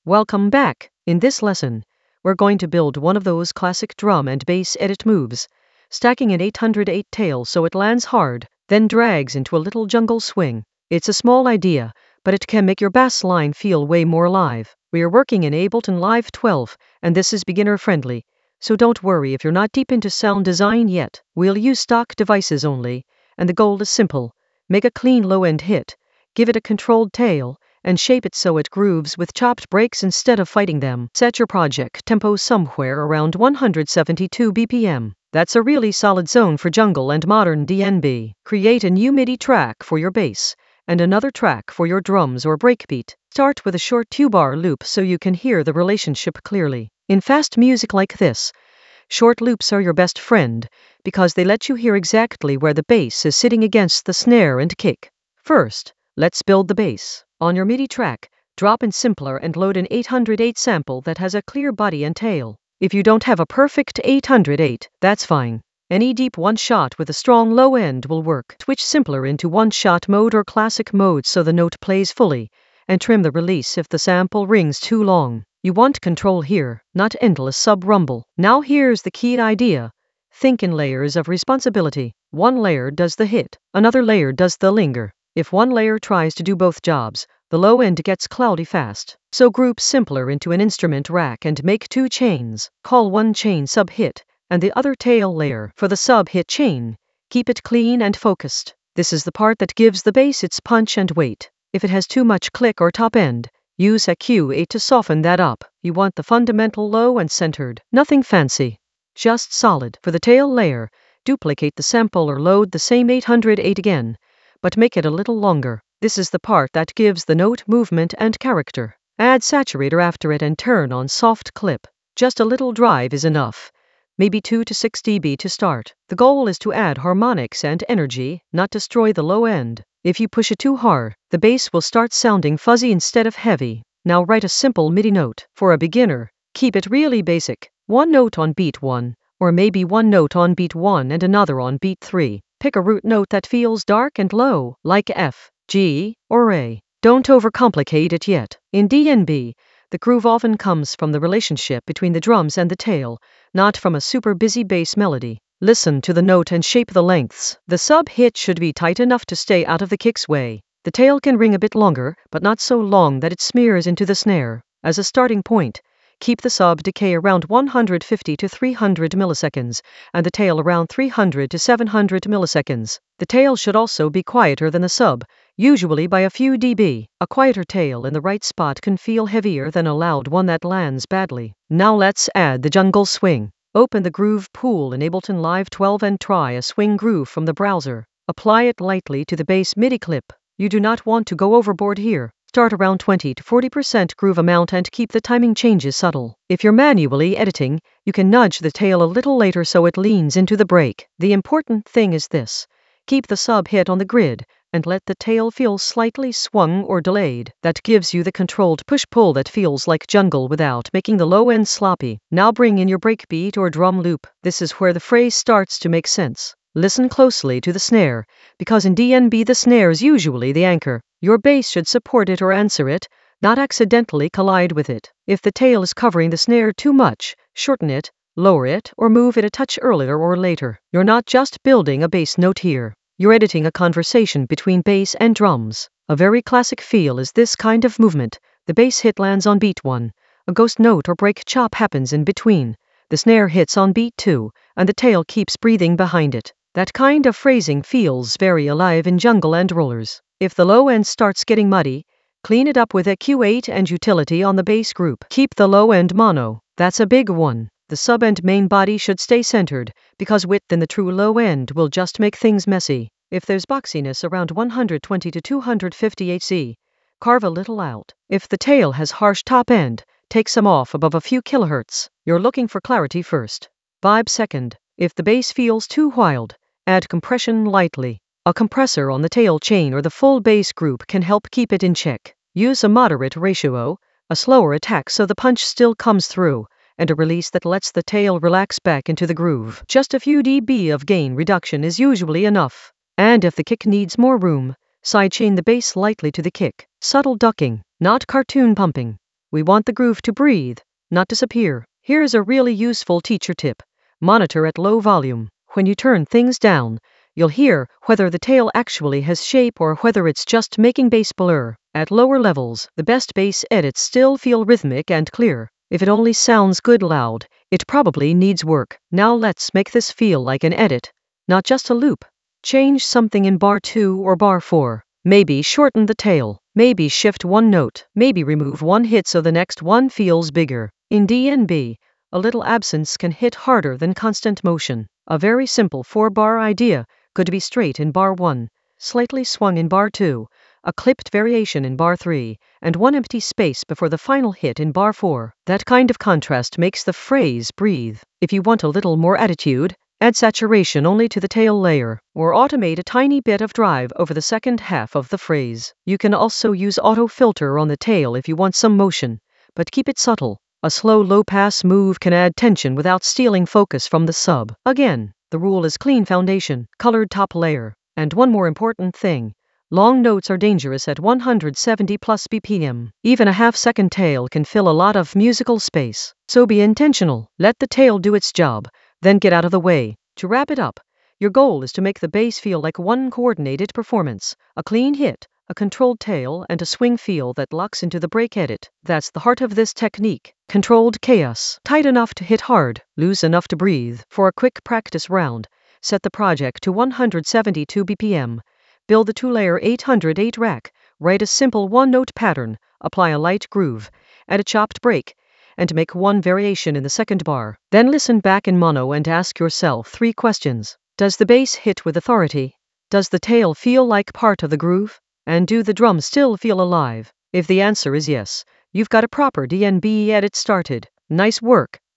Welcome back. In this lesson, we're going to build one of those classic drum and bass edit moves, stacking an 808 tail so it lands hard, then drags into a little jungle swing. It's a small idea, but it can make your bass line feel way more alive. We are working in Ableton Live 12, and this is beginner friendly, so don't worry if you're not deep into sound design yet. We'll use stock devices only, and the goal is simple. Make a clean low-end hit, give it a controlled tail, and shape it so it grooves with chopped breaks instead of fighting them. Set your project tempo somewhere around 172 BPM. That's a really solid zone for jungle and modern DnB. Create a new MIDI track for your bass, and another track for your drums or breakbeat. Start with a short 2-bar loop so you can hear the relationship clearly. In fast music like this, short loops are your best friend, because they let you hear exactly where the bass is sitting against the snare and kick. First, let's build the bass. On your MIDI track, drop in Simpler and load an 808 sample that has a clear body and tail. If you don't have a perfect 808, that's fine. Any deep one-shot with a strong low end will work. Switch Simpler into one-shot mode or classic mode so the note plays fully, and trim the release if the sample rings too long. You want control here, not endless sub-rumble. Now here's the key idea. Think in layers of responsibility. One layer does the hit, another layer does the linger. If one layer tries to do both jobs, the low end gets cloudy fast. So group Simpler into an instrument rack and make 2 chains. Call one chain sub-hit, and the other tail layer. For the sub-hit chain, keep it clean and focused. This is the part that gives the bass its punch and weight. If it has too much click or top end, use a Q8 to soften that up. You want the fundamental low and centered. Nothing fancy, just solid. For the tail layer, duplicate the sample or load the same 808 again, but make it a little longer. This is the part that gives the note movement and character. Add saturator after it and turn on soft clip. Just a little drive is enough, maybe 2 to 6 dB to start. The goal is to add harmonics and energy, not destroy the low end. If you push it too hard, the bass will start sounding fuzzy instead of heavy. Now write a simple MIDI note. For a beginner, keep it really basic. One note on beat 1, or maybe one note on beat 1 and another on beat 3. Pick a root note that feels dark and low, like F, G, or A. Don't overcomplicate it yet. In DnB, the groove often comes from the relationship between the drums and the tail, not from a super busy bass melody. Listen to the note and shape the lengths. The sub-hit should be tight enough to stay out of the kick's way. The tail can ring a bit longer, but not so long that it smears into the snare. As a starting point, keep the sub decay around 150 to 300 milliseconds, and the tail around 300 to 700 milliseconds. The tail should also be quieter than the sub, usually by a few dB. A quieter tail in the right spot can feel heavier than a loud one that lands badly. Now let's add the jungle swing. Open the groove pool in Ableton Live 12 and try a swing groove from the browser. Apply it lightly to the bass MIDI clip. You do not want to go overboard here. Start around 20 to 40% groove amount and keep the timing changes subtle. If you're manually editing, you can nudge the tail a little later so it leans into the break. The important thing is this. Keep the sub-hit on the grid, and let the tail feel slightly swung or delayed. That gives you the controlled push-pull that feels like jungle without making the low end sloppy. Now bring in your breakbeat or drum loop. This is where the phrase starts to make sense. Listen closely to the snare, because in DnB the snare is usually the anchor. Your bass should support it or answer it, not accidentally collide with it. If the tail is covering the snare too much, shorten it, lower it, or move it a touch earlier or later. You're not just building a bass note here. You're editing a conversation between bass and drums. A very classic feel is this kind of movement. The bass hit lands on beat 1. A ghost note or break chop happens in between. The snare hits on beat 2, and the tail keeps breathing behind it. That kind of phrasing feels very alive in jungle and rollers. If the low end starts getting muddy, clean it up with a Q8 and utility on the bass group. Keep the low end mono. That's a big one. The sub and main body should stay centered, because width in the true low end will just make things messy. If there's boxiness around 120 to 250 Hz, carve a little out. If the tail has harsh top end, take some off above a few kilohertz. You're looking for clarity first. Vibe second. If the bass feels too wild, add compression lightly. A compressor on the tail chain or the full bass group can help keep it in check. Use a moderate ratio, a slower attack so the punch still comes through, and a release that lets the tail relax back into the groove. Just a few dB of gain reduction is usually enough. And if the kick needs more room, sidechain the bass lightly to the kick. Subtle ducking, not cartoon pumping. We want the groove to breathe, not disappear. Here's a really useful teacher tip. Monitor at low volume. When you turn things down, you'll hear whether the tail actually has shape or whether it's just making bass blur. At lower levels, the best bass edits still feel rhythmic and clear. If it only sounds good loud, it probably needs work. Now let's make this feel like an edit, not just a loop. Change something in bar 2 or bar 4. Maybe shorten the tail. Maybe shift one note. Maybe remove one hit so the next one feels bigger. In D&B, a little absence can hit harder than constant motion. A very simple 4-bar idea could be straight in bar 1, slightly swung in bar 2, a clipped variation in bar 3, and one empty space before the final hit in bar 4. That kind of contrast makes the phrase breathe. If you want a little more attitude, add saturation only to the tail layer, or automate a tiny bit of drive over the second half of the phrase. You can also use auto filter on the tail if you want some motion, but keep it subtle. A slow low-pass move can add tension without stealing focus from the sub. Again, the rule is clean foundation, colored top layer. And one more important thing. Long notes are dangerous at 170 plus BPM. Even a half-second tail can fill a lot of musical space. So be intentional. Let the tail do its job, then get out of the way. To wrap it up, your goal is to make the bass feel like one coordinated performance. A clean hit, a controlled tail, and a swing feel that locks into the break edit. That's the heart of this technique. Controlled chaos. Tight enough to hit hard, loose enough to breathe. For a quick practice round, set the project to 172 BPM. Build the 2-layer 808 rack. Write a simple one-note pattern. Apply a light groove. Add a chopped break. And make one variation in the second bar. Then listen back in mono and ask yourself 3 questions. Does the bass hit with authority? Does the tail feel like part of the groove? And do the drums still feel alive? If the answer is yes, you've got a proper D&B edit started. Nice work.